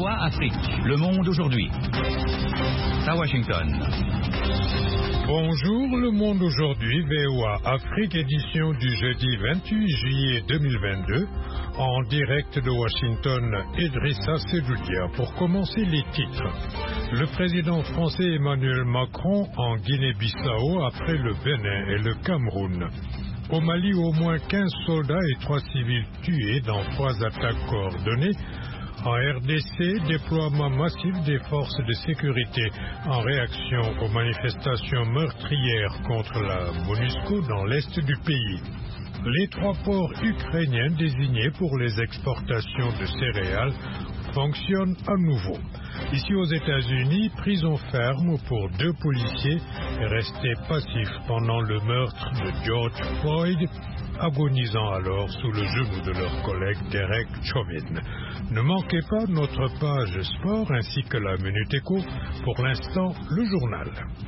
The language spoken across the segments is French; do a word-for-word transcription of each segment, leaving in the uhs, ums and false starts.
O A Afrique, Le Monde aujourd'hui. À Washington. Bonjour, Le Monde aujourd'hui, V O A Afrique, édition du jeudi vingt-huit juillet deux mille vingt-deux, en direct de Washington, Idrissa Seloudia. Pour commencer les titres, le président français Emmanuel Macron en Guinée-Bissau après le Bénin et le Cameroun. Au Mali, au moins quinze soldats et trois civils tués dans trois attaques coordonnées. En R D C, déploiement massif des forces de sécurité en réaction aux manifestations meurtrières contre la MONUSCO dans l'est du pays. Les trois ports ukrainiens désignés pour les exportations de céréales fonctionnent à nouveau. Ici aux États-Unis, prison ferme pour deux policiers restés passifs pendant le meurtre de George Floyd, agonisant alors sous le genou de leur collègue Derek Chauvin. Ne manquez pas notre page sport ainsi que la Minute Éco. Pour l'instant, le journal.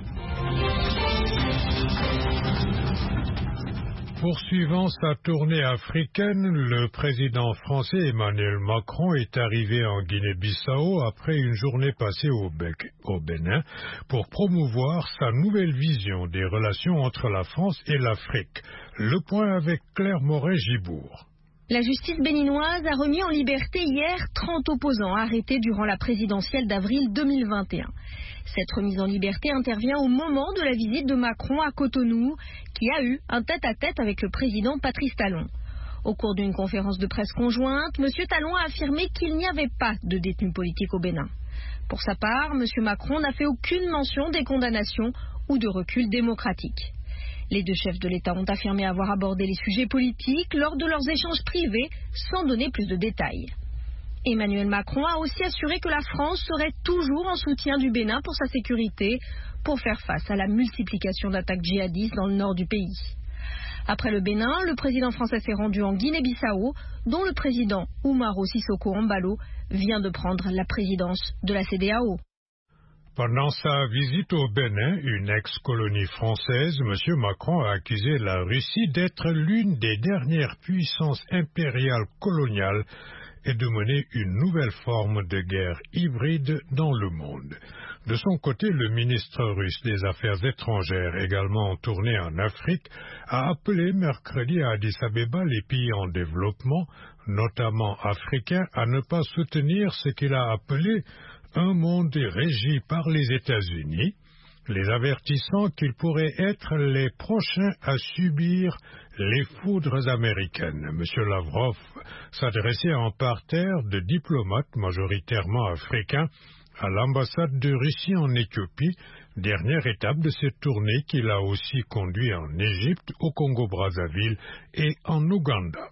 Poursuivant sa tournée africaine, le président français Emmanuel Macron est arrivé en Guinée-Bissau après une journée passée au, Bec, au Bénin pour promouvoir sa nouvelle vision des relations entre la France et l'Afrique. Le point avec Claire Moret-Gibourg. La justice béninoise a remis en liberté hier trente opposants arrêtés durant la présidentielle d'avril deux mille vingt et un. Cette remise en liberté intervient au moment de la visite de Macron à Cotonou, qui a eu un tête-à-tête avec le président Patrice Talon. Au cours d'une conférence de presse conjointe, M. Talon a affirmé qu'il n'y avait pas de détenus politiques au Bénin. Pour sa part, M. Macron n'a fait aucune mention des condamnations ou de recul démocratique. Les deux chefs de l'État ont affirmé avoir abordé les sujets politiques lors de leurs échanges privés, sans donner plus de détails. Emmanuel Macron a aussi assuré que la France serait toujours en soutien du Bénin pour sa sécurité, pour faire face à la multiplication d'attaques djihadistes dans le nord du pays. Après le Bénin, le président français s'est rendu en Guinée-Bissau, dont le président Umaro Sissoko Embalo vient de prendre la présidence de la C E D E A O. Pendant sa visite au Bénin, une ex-colonie française, M. Macron a accusé la Russie d'être l'une des dernières puissances impériales coloniales et de mener une nouvelle forme de guerre hybride dans le monde. De son côté, le ministre russe des Affaires étrangères, également en tournée en Afrique, a appelé mercredi à Addis Abeba les pays en développement, notamment africains, à ne pas soutenir ce qu'il a appelé un monde régi par les États-Unis, les avertissant qu'ils pourraient être les prochains à subir les foudres américaines. M. Lavrov s'adressait en parterre de diplomates majoritairement africains à l'ambassade de Russie en Éthiopie, dernière étape de cette tournée qu'il a aussi conduit en Égypte, au Congo-Brazzaville et en Ouganda.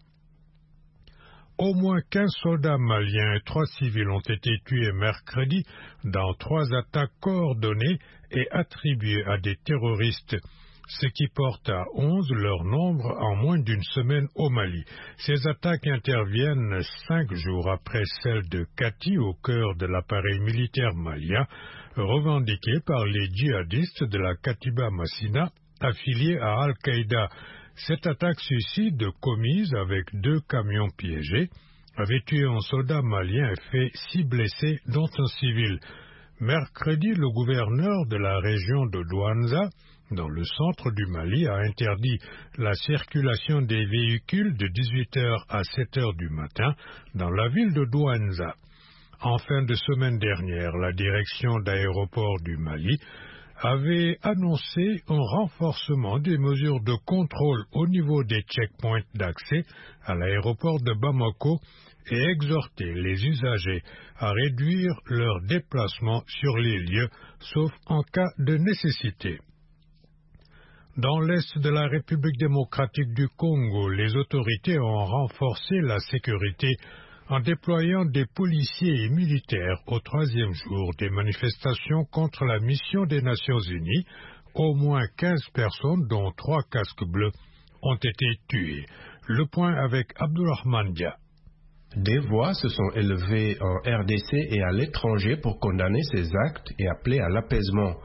Au moins quinze soldats maliens et trois civils ont été tués mercredi dans trois attaques coordonnées et attribuées à des terroristes, ce qui porte à onze leur nombre en moins d'une semaine au Mali. Ces attaques interviennent cinq jours après celle de Kati au cœur de l'appareil militaire malien, revendiqué par les djihadistes de la Katiba Massina, affiliés à Al-Qaïda. Cette attaque suicide, commise avec deux camions piégés, avait tué un soldat malien et fait six blessés, dont un civil. Mercredi, le gouverneur de la région de Douanza, dans le centre du Mali, a interdit la circulation des véhicules de dix-huit heures à sept heures du matin dans la ville de Douanza. En fin de semaine dernière, la direction d'aéroport du Mali avait annoncé un renforcement des mesures de contrôle au niveau des checkpoints d'accès à l'aéroport de Bamako et exhorté les usagers à réduire leurs déplacements sur les lieux, sauf en cas de nécessité. Dans l'est de la République démocratique du Congo, les autorités ont renforcé la sécurité en déployant des policiers et militaires au troisième jour des manifestations contre la mission des Nations Unies. Au moins quinze personnes, dont trois casques bleus, ont été tuées. Le point avec Abdourahmane Dia. Des voix se sont élevées en R D C et à l'étranger pour condamner ces actes et appeler à l'apaisement.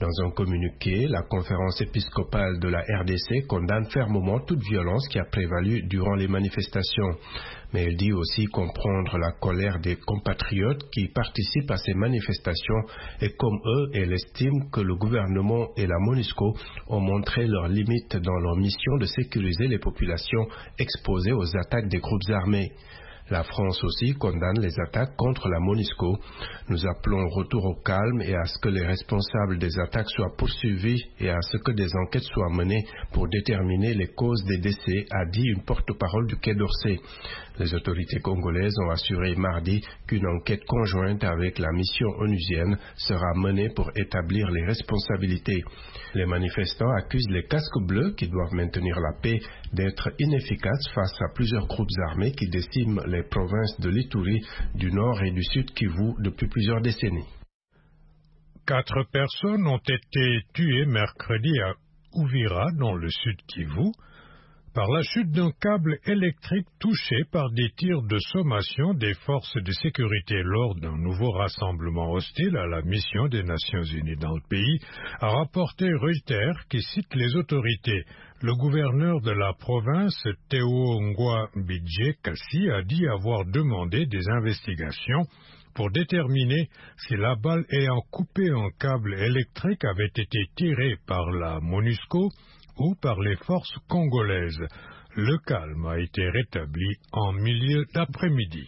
Dans un communiqué, la conférence épiscopale de la R D C condamne fermement toute violence qui a prévalu durant les manifestations. Mais elle dit aussi comprendre la colère des compatriotes qui participent à ces manifestations et comme eux, elle estime que le gouvernement et la MONUSCO ont montré leurs limites dans leur mission de sécuriser les populations exposées aux attaques des groupes armés. La France aussi condamne les attaques contre la MONUSCO. Nous appelons au retour au calme et à ce que les responsables des attaques soient poursuivis et à ce que des enquêtes soient menées pour déterminer les causes des décès, a dit une porte-parole du Quai d'Orsay. Les autorités congolaises ont assuré mardi qu'une enquête conjointe avec la mission onusienne sera menée pour établir les responsabilités. Les manifestants accusent les casques bleus, qui doivent maintenir la paix, d'être inefficaces face à plusieurs groupes armés qui déciment les provinces de l'Ituri, du Nord et du Sud Kivu depuis plusieurs décennies. Quatre personnes ont été tuées mercredi à Uvira, dans le Sud Kivu, par la chute d'un câble électrique touché par des tirs de sommation des forces de sécurité lors d'un nouveau rassemblement hostile à la mission des Nations Unies dans le pays, a rapporté Reuters qui cite les autorités. Le gouverneur de la province, Théo Ngwa-Bidje Kassi, a dit avoir demandé des investigations pour déterminer si la balle ayant coupé un câble électrique avait été tirée par la MONUSCO ou par les forces congolaises. Le calme a été rétabli en milieu d'après-midi.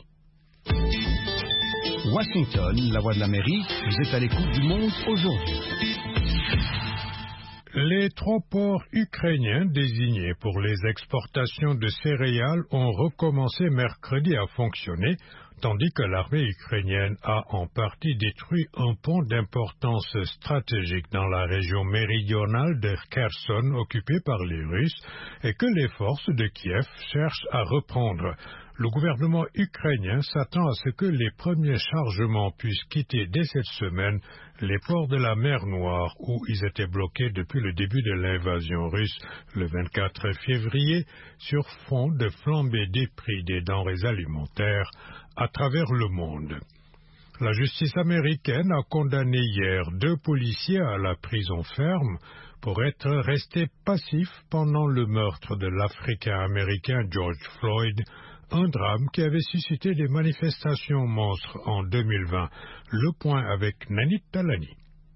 Washington, la voix de l'Amérique, vous êtes à l'écoute du monde aujourd'hui. Les trois ports ukrainiens désignés pour les exportations de céréales ont recommencé mercredi à fonctionner, tandis que l'armée ukrainienne a en partie détruit un pont d'importance stratégique dans la région méridionale de Kherson occupée par les Russes et que les forces de Kiev cherchent à reprendre. Le gouvernement ukrainien s'attend à ce que les premiers chargements puissent quitter dès cette semaine les ports de la mer Noire où ils étaient bloqués depuis le début de l'invasion russe le vingt-quatre février sur fond de flambée des prix des denrées alimentaires à travers le monde. La justice américaine a condamné hier deux policiers à la prison ferme pour être restés passifs pendant le meurtre de l'Africain-Américain George Floyd, un drame qui avait suscité des manifestations monstres en deux mille vingt. Le point avec Nanit Talani.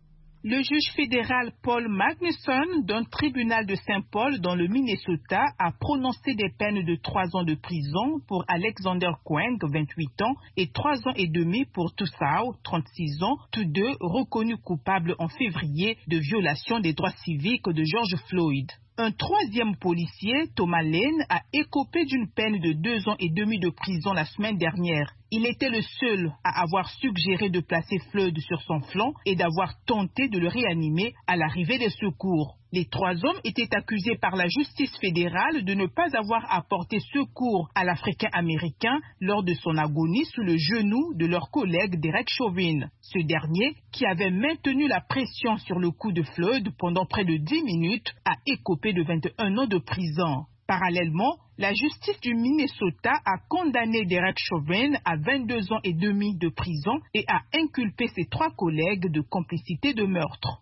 Le juge fédéral Paul Magnuson d'un tribunal de Saint-Paul dans le Minnesota a prononcé des peines de trois ans de prison pour Alexander Kueng, vingt-huit ans, et trois ans et demi pour Tussauds, trente-six ans, tous deux reconnus coupables en février de violation des droits civiques de George Floyd. Un troisième policier, Thomas Lane, a écopé d'une peine de deux ans et demi de prison la semaine dernière. Il était le seul à avoir suggéré de placer Floyd sur son flanc et d'avoir tenté de le réanimer à l'arrivée des secours. Les trois hommes étaient accusés par la justice fédérale de ne pas avoir apporté secours à l'Africain-Américain lors de son agonie sous le genou de leur collègue Derek Chauvin. Ce dernier, qui avait maintenu la pression sur le cou de Floyd pendant près de dix minutes, a écopé de vingt et un ans de prison. Parallèlement, la justice du Minnesota a condamné Derek Chauvin à vingt-deux ans et demi de prison et a inculpé ses trois collègues de complicité de meurtre.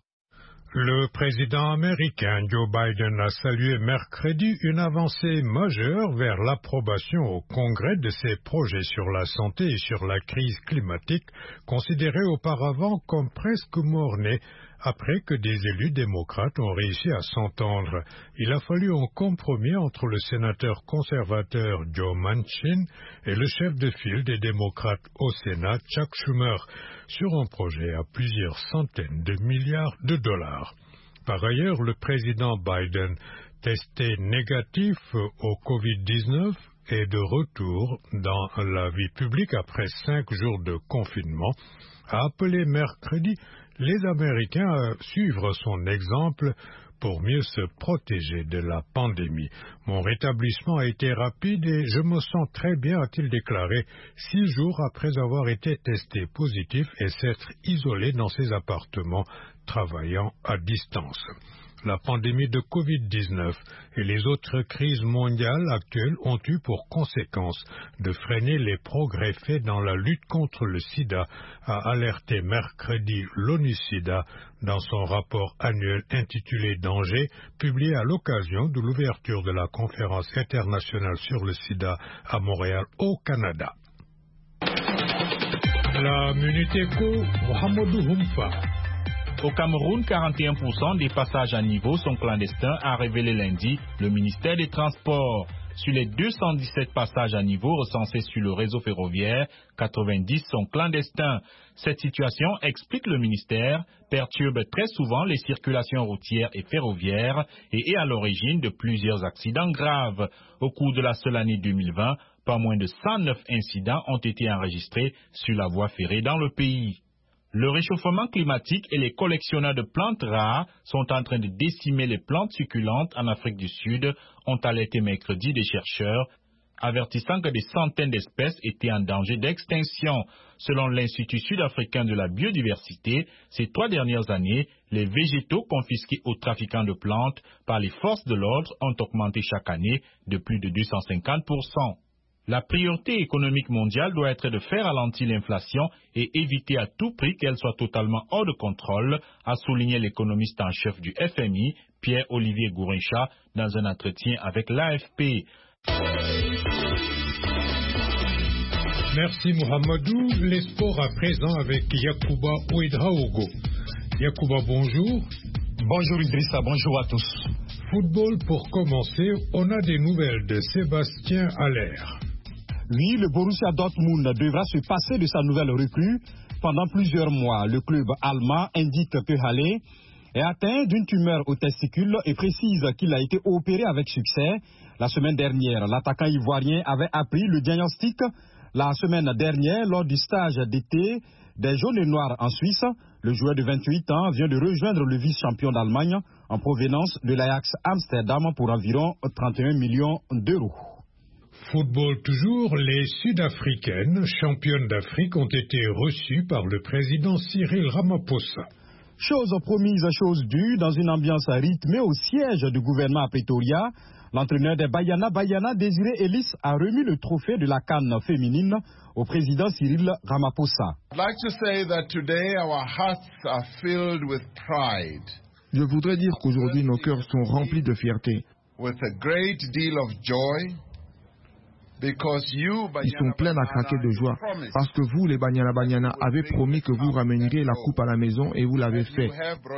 Le président américain Joe Biden a salué mercredi une avancée majeure vers l'approbation au Congrès de ses projets sur la santé et sur la crise climatique, considérés auparavant comme presque mort-nés, après que des élus démocrates ont réussi à s'entendre. Il a fallu un compromis entre le sénateur conservateur Joe Manchin et le chef de file des démocrates au Sénat, Chuck Schumer, sur un projet à plusieurs centaines de milliards de dollars. Par ailleurs, le président Biden, testé négatif au covid dix-neuf, est de retour dans la vie publique après cinq jours de confinement, a appelé mercredi les Américains à suivre son exemple pour mieux se protéger de la pandémie. Mon rétablissement a été rapide et je me sens très bien, a-t-il déclaré, six jours après avoir été testé positif et s'être isolé dans ses appartements, travaillant à distance. la pandémie de covid dix-neuf et les autres crises mondiales actuelles ont eu pour conséquence de freiner les progrès faits dans la lutte contre le sida, a alerté mercredi l'ONU-Sida dans son rapport annuel intitulé Danger, publié à l'occasion de l'ouverture de la conférence internationale sur le sida à Montréal, au Canada. La Minute Éco, Mohamedou Humfa. Au Cameroun, quarante et un pour cent des passages à niveau sont clandestins, a révélé lundi le ministère des Transports. Sur les deux cent dix-sept passages à niveau recensés sur le réseau ferroviaire, quatre-vingt-dix sont clandestins. Cette situation, explique le ministère, perturbe très souvent les circulations routières et ferroviaires et est à l'origine de plusieurs accidents graves. Au cours de la seule année deux mille vingt, pas moins de cent neuf incidents ont été enregistrés sur la voie ferrée dans le pays. Le réchauffement climatique et les collectionneurs de plantes rares sont en train de décimer les plantes succulentes en Afrique du Sud, ont alerté mercredi des chercheurs, avertissant que des centaines d'espèces étaient en danger d'extinction. Selon l'Institut sud-africain de la biodiversité, ces trois dernières années, les végétaux confisqués aux trafiquants de plantes par les forces de l'ordre ont augmenté chaque année de plus de deux cent cinquante pour cent. La priorité économique mondiale doit être de faire ralentir l'inflation et éviter à tout prix qu'elle soit totalement hors de contrôle, a souligné l'économiste en chef du F M I, Pierre-Olivier Gourincha, dans un entretien avec l'A F P. Merci Mohamedou. Les sports à présent avec Yacouba Ouedraogo. Yacouba, bonjour. Bonjour Idrissa, bonjour à tous. Football pour commencer, on a des nouvelles de Sébastien Haller. Oui, le Borussia Dortmund devra se passer de sa nouvelle recrue. Pendant plusieurs mois, le club allemand indique que Haller est atteint d'une tumeur au testicule et précise qu'il a été opéré avec succès. La semaine dernière, l'attaquant ivoirien avait appris le diagnostic la semaine dernière lors du stage d'été des Jaunes et Noirs en Suisse. Le joueur de vingt-huit ans vient de rejoindre le vice-champion d'Allemagne en provenance de l'Ajax Amsterdam pour environ trente et un millions d'euros. Football toujours, les Sud-Africaines, championnes d'Afrique, ont été reçues par le président Cyril Ramaphosa. Chose promise, chose due, dans une ambiance rythmée au siège du gouvernement à Pretoria, l'entraîneur des Banyana Banyana, Désiré Ellis, a remis le trophée de la CAN féminine au président Cyril Ramaphosa. I'd like to say that today our hearts are filled with pride. Je voudrais dire qu'aujourd'hui nos cœurs sont remplis de fierté. With a great deal of joy. Ils sont pleins à craquer de joie parce que vous, les Banyana Banyana, avez promis que vous ramèneriez la coupe à la maison et vous l'avez fait.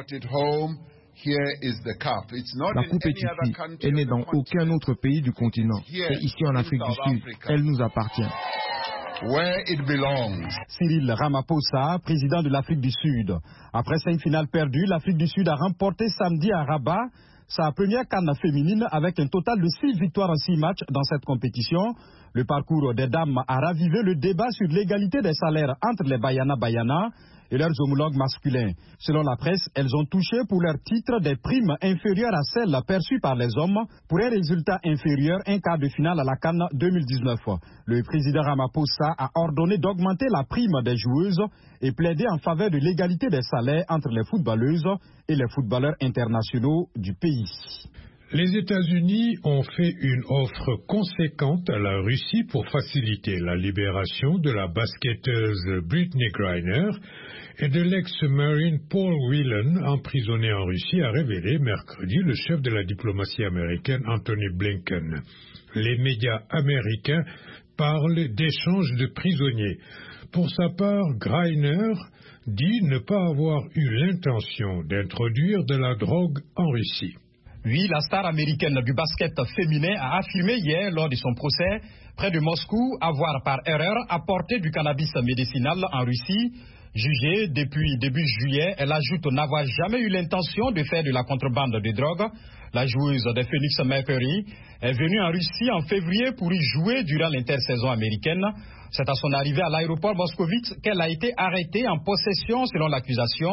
La coupe est ici, elle n'est dans aucun autre pays du continent. C'est ici en Afrique du Sud, elle nous appartient. Where it belongs. Cyril Ramaphosa, président de l'Afrique du Sud. Après cinq finales perdues, l'Afrique du Sud a remporté samedi à Rabat sa première CAN féminine avec un total de six victoires en six matchs dans cette compétition. Le parcours des dames a ravivé le débat sur l'égalité des salaires entre les Banyana Banyana et leurs homologues masculins. Selon la presse, elles ont touché pour leur titre des primes inférieures à celles perçues par les hommes pour un résultat inférieur un quart de finale à la CAN deux mille dix-neuf. Le président Ramaphosa a ordonné d'augmenter la prime des joueuses et plaidé en faveur de l'égalité des salaires entre les footballeuses et les footballeurs internationaux du pays. Les États-Unis ont fait une offre conséquente à la Russie pour faciliter la libération de la basketteuse Brittney Griner et de l'ex-marine Paul Whelan, emprisonné en Russie, a révélé mercredi le chef de la diplomatie américaine Anthony Blinken. Les médias américains parlent d'échange de prisonniers. Pour sa part, Griner dit ne pas avoir eu l'intention d'introduire de la drogue en Russie. Oui, la star américaine du basket féminin a affirmé hier lors de son procès près de Moscou avoir par erreur apporté du cannabis médicinal en Russie. Jugée depuis début juillet, elle ajoute n'avoir jamais eu l'intention de faire de la contrebande de drogue. La joueuse des Phoenix Mercury est venue en Russie en février pour y jouer durant l'intersaison américaine. C'est à son arrivée à l'aéroport Moscovitch qu'elle a été arrêtée en possession, selon l'accusation,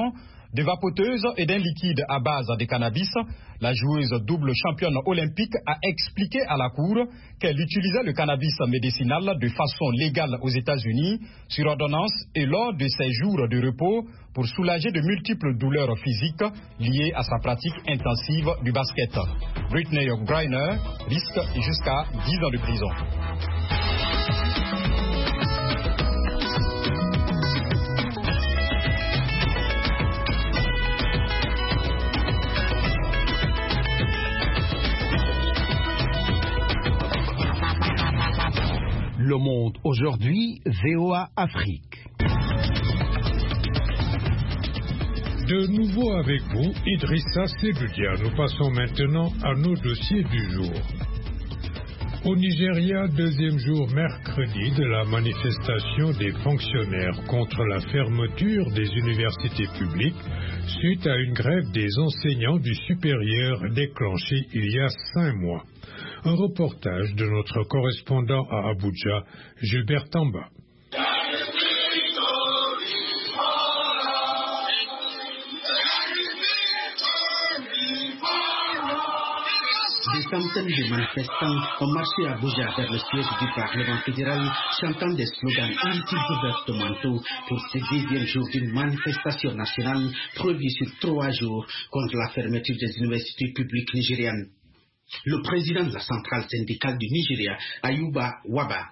de vapoteuses et d'un liquide à base de cannabis, la joueuse double championne olympique a expliqué à la Cour qu'elle utilisait le cannabis médicinal de façon légale aux États-Unis, sur ordonnance et lors de ses jours de repos pour soulager de multiples douleurs physiques liées à sa pratique intensive du basket. Brittney Griner risque jusqu'à dix ans de prison. Le Monde aujourd'hui, V O A Afrique. De nouveau avec vous, Idrissa Seloudia. Nous passons maintenant à nos dossiers du jour. Au Nigeria, deuxième jour mercredi de la manifestation des fonctionnaires contre la fermeture des universités publiques suite à une grève des enseignants du supérieur déclenchée il y a cinq mois. Un reportage de notre correspondant à Abuja, Gilbert Tamba. Des centaines de manifestants ont marché à Abuja vers le siège du Parlement fédéral, chantant des slogans anti-gouvernementaux pour ce deuxième jour d'une manifestation nationale prévue sur trois jours contre la fermeture des universités publiques nigérianes. Le président de la centrale syndicale du Nigeria, Ayuba Waba.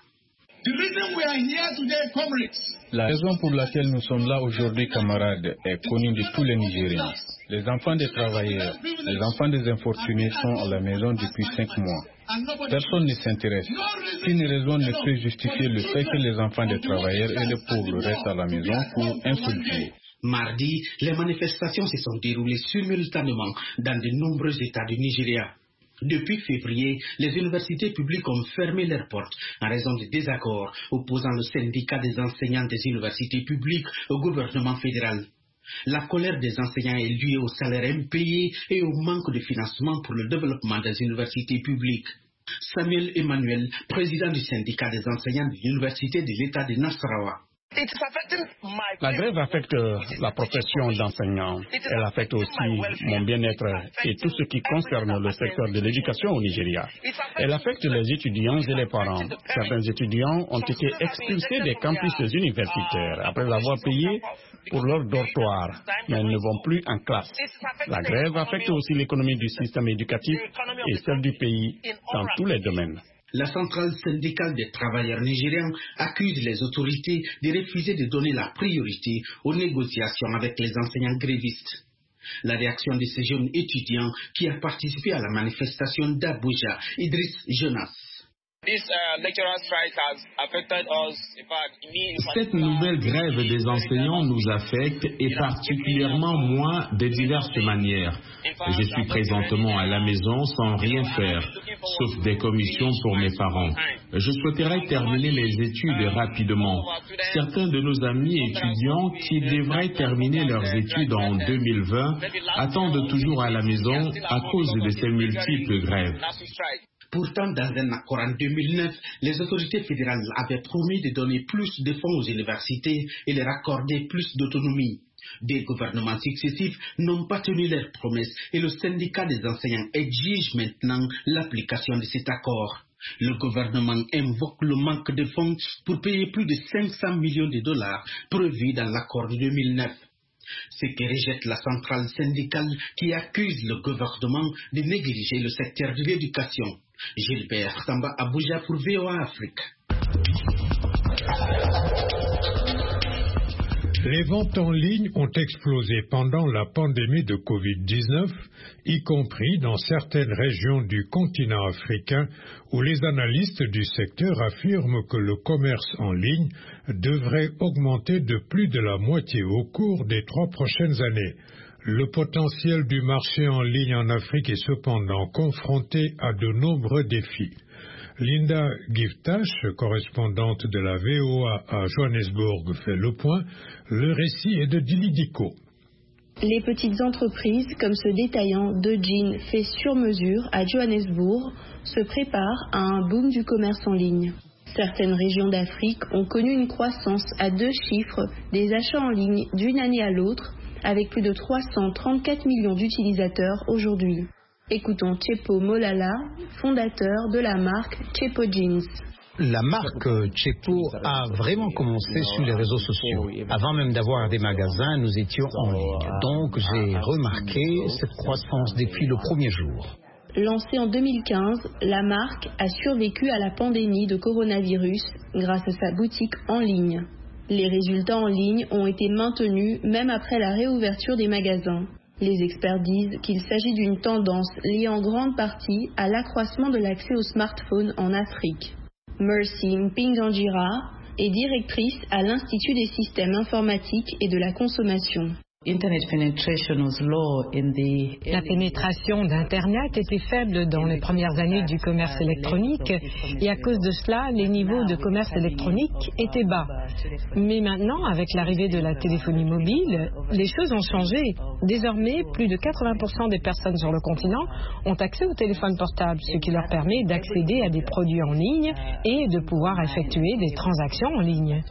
La raison pour laquelle nous sommes là aujourd'hui, camarades, est connue de tous les Nigériens. Les enfants des travailleurs, les enfants des infortunés sont à la maison depuis cinq mois. Personne ne s'intéresse. Qu'une raison ne peut justifier le fait que les enfants des travailleurs et les pauvres restent à la maison pour un seul jour. Mardi, les manifestations se sont déroulées simultanément dans de nombreux États du Nigeria. Depuis février, les universités publiques ont fermé leurs portes en raison des désaccords opposant le syndicat des enseignants des universités publiques au gouvernement fédéral. La colère des enseignants est liée au salaire impayé et au manque de financement pour le développement des universités publiques. Samuel Emmanuel, président du syndicat des enseignants de l'université de l'État de Nasarawa. La grève affecte la profession d'enseignant. Elle affecte aussi mon bien-être et tout ce qui concerne le secteur de l'éducation au Nigeria. Elle affecte les étudiants et les parents. Certains étudiants ont été expulsés des campus universitaires après avoir payé pour leur dortoir, mais ils ne vont plus en classe. La grève affecte aussi l'économie du système éducatif et celle du pays dans tous les domaines. La centrale syndicale des travailleurs nigériens accuse les autorités de refuser de donner la priorité aux négociations avec les enseignants grévistes. La réaction de ces jeunes étudiants qui ont participé à la manifestation d'Abuja, Idriss Jonas. Cette nouvelle grève des enseignants nous affecte et particulièrement moi de diverses manières. Je suis présentement à la maison sans rien faire, sauf des commissions pour mes parents. Je souhaiterais terminer mes études rapidement. Certains de nos amis étudiants qui devraient terminer leurs études en deux mille vingt attendent toujours à la maison à cause de ces multiples grèves. Pourtant, dans un accord en deux mille neuf, les autorités fédérales avaient promis de donner plus de fonds aux universités et leur accorder plus d'autonomie. Des gouvernements successifs n'ont pas tenu leurs promesses et le syndicat des enseignants exige maintenant l'application de cet accord. Le gouvernement invoque le manque de fonds pour payer plus de cinq cents millions de dollars prévus dans l'accord de deux mille neuf. Ce que rejette la centrale syndicale qui accuse le gouvernement de négliger le secteur de l'éducation. Gilbert Tamba, Abuja pour V O A Afrique. Les ventes en ligne ont explosé pendant la pandémie de covid dix-neuf, y compris dans certaines régions du continent africain où les analystes du secteur affirment que le commerce en ligne devrait augmenter de plus de la moitié au cours des trois prochaines années. Le potentiel du marché en ligne en Afrique est cependant confronté à de nombreux défis. Linda Giftash, correspondante de la V O A à Johannesburg, fait le point. Le récit est de Dili Diko. Les petites entreprises, comme ce détaillant de jeans fait sur mesure à Johannesburg, se préparent à un boom du commerce en ligne. Certaines régions d'Afrique ont connu une croissance à deux chiffres des achats en ligne d'une année à l'autre, avec plus de trois cent trente-quatre millions d'utilisateurs aujourd'hui. Écoutons Tchepo Molala, fondateur de la marque Tchepo Jeans. La marque Tchepo a vraiment commencé sur les réseaux sociaux. Avant même d'avoir des magasins, nous étions en ligne. Donc j'ai remarqué cette croissance depuis le premier jour. Lancée en deux mille quinze, la marque a survécu à la pandémie de coronavirus grâce à sa boutique en ligne. Les résultats en ligne ont été maintenus même après la réouverture des magasins. Les experts disent qu'il s'agit d'une tendance liée en grande partie à l'accroissement de l'accès aux smartphones en Afrique. Mercy Mpinganjira est directrice à l'Institut des systèmes informatiques et de la consommation. La pénétration d'Internet était faible dans les premières années du commerce électronique et à cause de cela, les niveaux de commerce électronique étaient bas. Mais maintenant, avec l'arrivée de la téléphonie mobile, les choses ont changé. Désormais, plus de quatre-vingts pour cent des personnes sur le continent ont accès au téléphone portable, ce qui leur permet d'accéder à des produits en ligne et de pouvoir effectuer des transactions en ligne.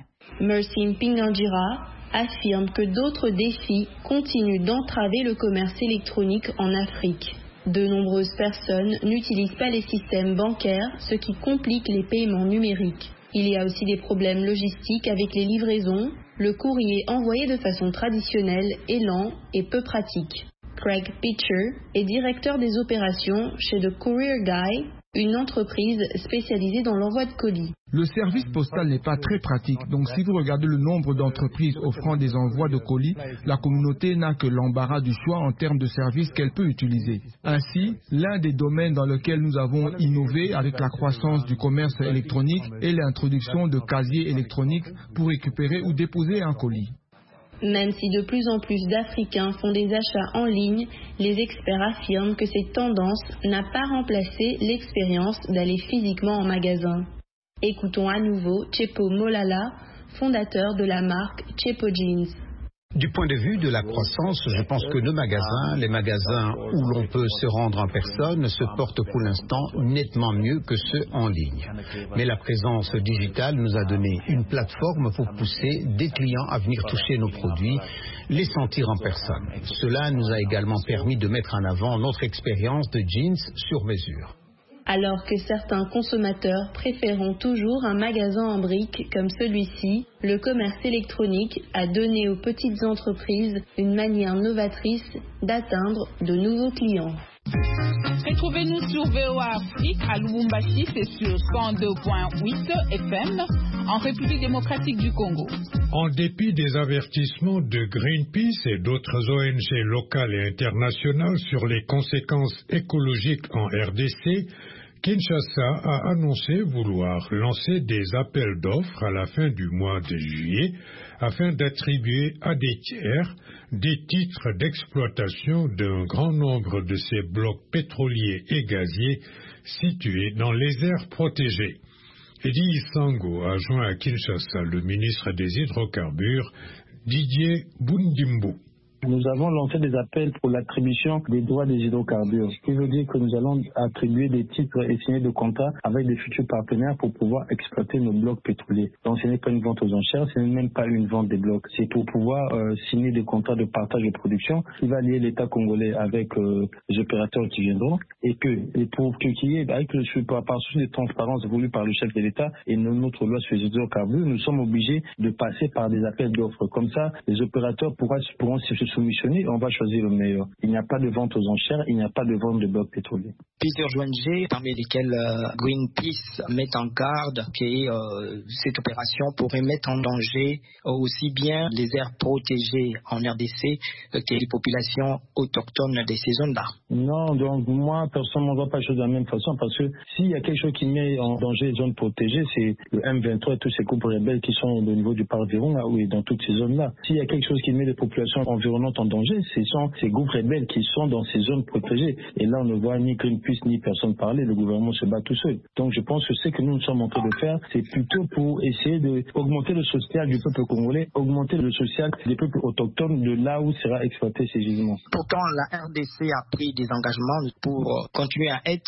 Mercy Mpinganjira affirme que d'autres défis continuent d'entraver le commerce électronique en Afrique. De nombreuses personnes n'utilisent pas les systèmes bancaires, ce qui complique les paiements numériques. Il y a aussi des problèmes logistiques avec les livraisons. Le courrier envoyé de façon traditionnelle est lent et peu pratique. Craig Pitcher est directeur des opérations chez The Courier Guy, une entreprise spécialisée dans l'envoi de colis. Le service postal n'est pas très pratique, donc si vous regardez le nombre d'entreprises offrant des envois de colis, la communauté n'a que l'embarras du choix en termes de services qu'elle peut utiliser. Ainsi, l'un des domaines dans lequel nous avons innové avec la croissance du commerce électronique est l'introduction de casiers électroniques pour récupérer ou déposer un colis. Même si de plus en plus d'Africains font des achats en ligne, les experts affirment que cette tendance n'a pas remplacé l'expérience d'aller physiquement en magasin. Écoutons à nouveau Tchepo Molala, fondateur de la marque Tchepo Jeans. Du point de vue de la croissance, je pense que nos magasins, les magasins où l'on peut se rendre en personne, se portent pour l'instant nettement mieux que ceux en ligne. Mais la présence digitale nous a donné une plateforme pour pousser des clients à venir toucher nos produits, les sentir en personne. Cela nous a également permis de mettre en avant notre expérience de jeans sur mesure. Alors que certains consommateurs préféreront toujours un magasin en briques comme celui-ci, le commerce électronique a donné aux petites entreprises une manière novatrice d'atteindre de nouveaux clients. Retrouvez-nous sur V O A Afrique à Lubumbashi, c'est sur cent deux point huit F M en République démocratique du Congo. En dépit des avertissements de Greenpeace et d'autres O N G locales et internationales sur les conséquences écologiques en R D C, Kinshasa a annoncé vouloir lancer des appels d'offres à la fin du mois de juillet afin d'attribuer à des tiers des titres d'exploitation d'un grand nombre de ces blocs pétroliers et gaziers situés dans les aires protégées. Eddie Sango a joint à Kinshasa le ministre des Hydrocarbures, Didier Bundimbo. Nous avons lancé des appels pour l'attribution des droits des hydrocarbures, ce qui veut dire que nous allons attribuer des titres et signer des contrats avec des futurs partenaires pour pouvoir exploiter nos blocs pétroliers. Donc ce n'est pas une vente aux enchères, ce n'est même pas une vente des blocs. C'est pour pouvoir euh, signer des contrats de partage de production qui va lier l'État congolais avec euh, les opérateurs qui viendront et que et pour qu'il y ait, avec le par, par souci de transparence voulu par le chef de l'État et notre loi sur les hydrocarbures, nous sommes obligés de passer par des appels d'offres. Comme ça, les opérateurs pourront, pourront se soumissionner, on va choisir le meilleur. Il n'y a pas de vente aux enchères, il n'y a pas de vente de blocs pétroliers. Plusieurs O N G, parmi lesquelles euh, Greenpeace, mettent en garde que euh, cette opération pourrait mettre en danger euh, aussi bien les aires protégées en R D C euh, que les populations autochtones de ces zones-là. Non, donc moi, personnellement, on ne voit pas les choses de la même façon parce que s'il y a quelque chose qui met en danger les zones protégées, c'est le M vingt-trois et tous ces groupes rebelles qui sont au niveau du parc Virunga, oui, dans toutes ces zones-là. S'il y a quelque chose qui met les populations environnantes en danger, ce sont ces groupes rebelles qui sont dans ces zones protégées. Et là, on ne voit ni Greenpeace ni personne parler, le gouvernement se bat tout seul. Donc je pense que ce que nous nous sommes en train de faire, c'est plutôt pour essayer d'augmenter le social du peuple congolais, augmenter le social des peuples autochtones de là où sera exploité ces gisements. Pourtant, la R D C a pris des engagements pour continuer à être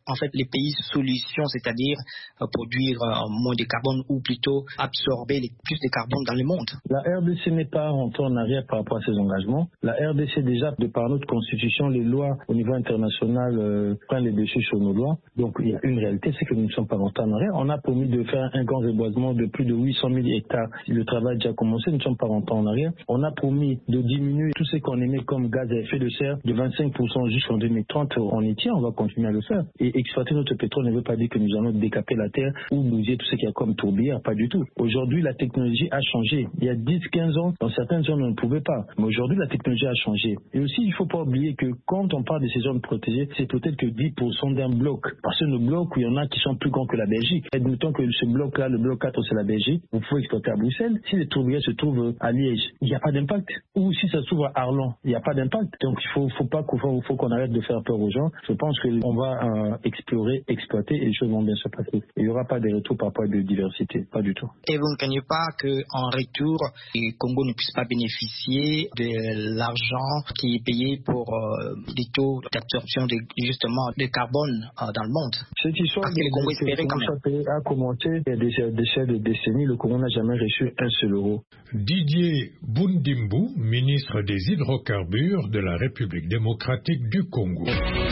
en fait les pays solutions, c'est-à-dire euh, produire euh, moins de carbone ou plutôt absorber les, plus de carbone dans le monde. La R D C n'est pas rentrée en arrière par rapport à ses engagements. La R D C déjà, de par notre constitution, les lois au niveau international euh, prennent les dessus sur nos lois. Donc il y a une réalité, c'est que nous ne sommes pas rentrés en arrière. On a promis de faire un grand reboisement de plus de huit cent mille hectares. Le travail a déjà commencé, nous ne sommes pas rentrés en arrière. On a promis de diminuer tout ce qu'on émet comme gaz à effet de serre de vingt-cinq pour cent jusqu'en deux mille trente. On y tient, on va continuer à le faire. Et exploiter notre pétrole ne veut pas dire que nous allons décaper la terre ou bousiller tout ce qu'il y a comme tourbière, pas du tout. Aujourd'hui, la technologie a changé. Il y a dix quinze ans, dans certaines zones, on ne pouvait pas. Mais aujourd'hui, la technologie a changé. Et aussi, il ne faut pas oublier que quand on parle de ces zones protégées, c'est peut-être que dix pour cent d'un bloc. Parce que nos blocs, il y en a qui sont plus grands que la Belgique. Admettons que ce bloc-là, le bloc quatre, c'est la Belgique. Vous pouvez exploiter à Bruxelles. Si les tourbières se trouvent à Liège, il n'y a pas d'impact. Ou si ça se trouve à Arlon, il n'y a pas d'impact. Donc, il faut, faut pas qu'on faut, faut qu'on arrête de faire peur aux gens. Je pense qu'on va euh, explorer, exploiter et les choses vont bien se passer. Il n'y aura pas de retour par rapport à la biodiversité. Pas du tout. Et vous ne craignez pas qu'en retour, le Congo ne puisse pas bénéficier de l'argent qui est payé pour euh, les taux d'absorption de, justement de carbone euh, dans le monde? Cette histoire Parce que le Congo espérait quand même. A commencé il y a des décennies de décennies, le Congo n'a jamais reçu un seul euro. Didier Bundimbu, ministre des Hydrocarbures de la République démocratique du Congo.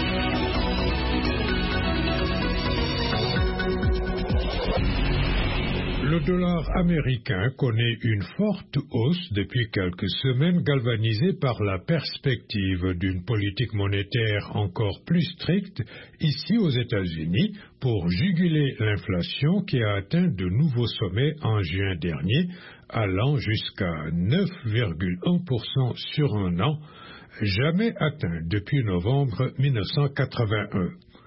Le dollar américain connaît une forte hausse depuis quelques semaines, galvanisée par la perspective d'une politique monétaire encore plus stricte ici aux États-Unis pour juguler l'inflation qui a atteint de nouveaux sommets en juin dernier, allant jusqu'à neuf virgule un pour cent sur un an, jamais atteint depuis novembre mille neuf cent quatre-vingt-un.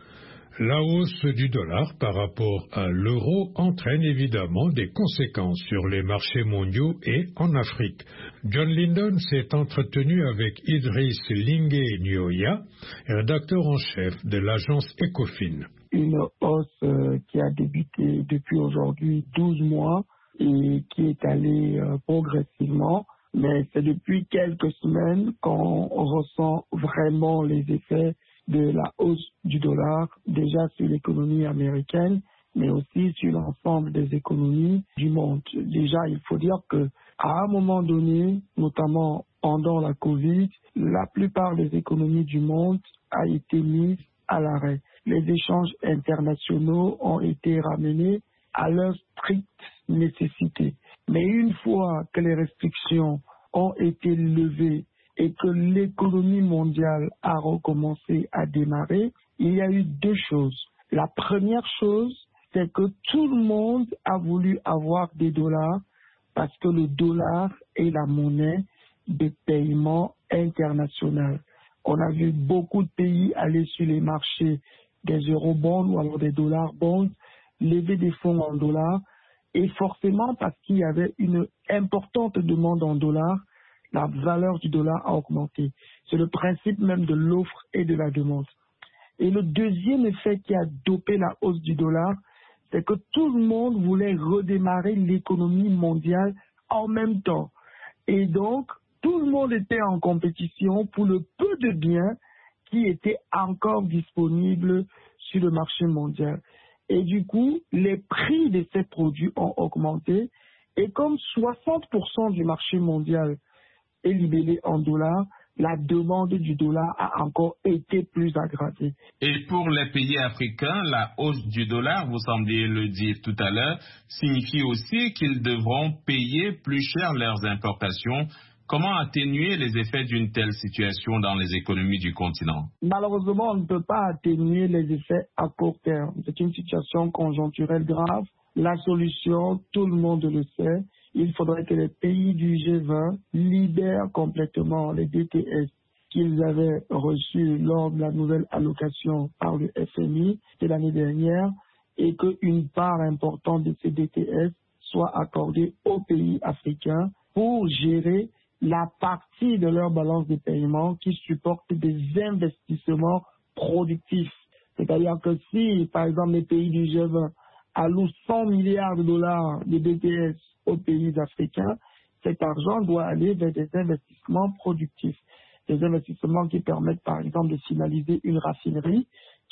La hausse du dollar par rapport à l'euro entraîne évidemment des conséquences sur les marchés mondiaux et en Afrique. John Lyndon s'est entretenu avec Idriss Lingué Nyoya, rédacteur en chef de l'agence Ecofin. Une hausse euh, qui a débuté depuis aujourd'hui douze mois et qui est allée euh, progressivement, mais c'est depuis quelques semaines qu'on ressent vraiment les effets de la hausse du dollar, déjà sur l'économie américaine, mais aussi sur l'ensemble des économies du monde. Déjà, il faut dire que à un moment donné, notamment pendant la Covid, la plupart des économies du monde a été mise à l'arrêt. Les échanges internationaux ont été ramenés à leur stricte nécessité. Mais une fois que les restrictions ont été levées et que l'économie mondiale a recommencé à démarrer, il y a eu deux choses. La première chose, c'est que tout le monde a voulu avoir des dollars parce que le dollar est la monnaie de paiement international. On a vu beaucoup de pays aller sur les marchés des eurobonds ou alors des dollars bonds, lever des fonds en dollars, et forcément parce qu'il y avait une importante demande en dollars, la valeur du dollar a augmenté. C'est le principe même de l'offre et de la demande. Et le deuxième effet qui a dopé la hausse du dollar, c'est que tout le monde voulait redémarrer l'économie mondiale en même temps. Et donc, tout le monde était en compétition pour le peu de biens qui étaient encore disponibles sur le marché mondial. Et du coup, les prix de ces produits ont augmenté. Et comme soixante pour cent du marché mondial est libellé en dollars, la demande du dollar a encore été plus aggravée. Et pour les pays africains, la hausse du dollar, vous sembliez le dire tout à l'heure, signifie aussi qu'ils devront payer plus cher leurs importations. Comment atténuer les effets d'une telle situation dans les économies du continent? Malheureusement, on ne peut pas atténuer les effets à court terme. C'est une situation conjoncturelle grave. La solution, tout le monde le sait, il faudrait que les pays du G vingt libèrent complètement les D T S qu'ils avaient reçus lors de la nouvelle allocation par le F M I de l'année dernière et qu'une part importante de ces D T S soit accordée aux pays africains pour gérer la partie de leur balance de paiement qui supporte des investissements productifs. C'est-à-dire que si, par exemple, les pays du G vingt allouent cent milliards de dollars de D T S aux pays africains, cet argent doit aller vers des investissements productifs. Des investissements qui permettent, par exemple, de finaliser une raffinerie,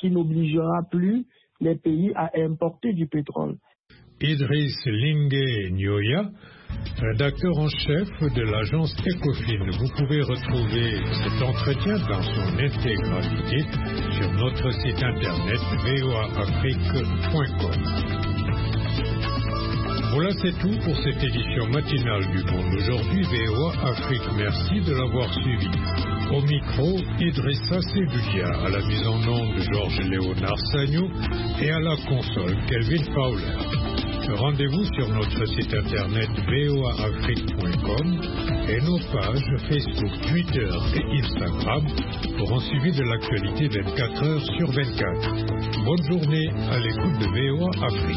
qui n'obligera plus les pays à importer du pétrole. Idriss Lingué Nyoya, rédacteur en chef de l'agence Ecofin. Vous pouvez retrouver cet entretien dans son intégralité sur notre site internet v o a afrique point com. Voilà, c'est tout pour cette édition matinale du Monde aujourd'hui. V O A Afrique, merci de l'avoir suivi. Au micro, Idrissa Seydoudia, à la mise en onde Georges-Léonard Sagnou et à la console Kelvin Fowler. Rendez-vous sur notre site internet v o a afrique point com et nos pages Facebook, Twitter et Instagram pour un suivi de l'actualité vingt-quatre heures sur vingt-quatre. Bonne journée à l'écoute de V O A Afrique.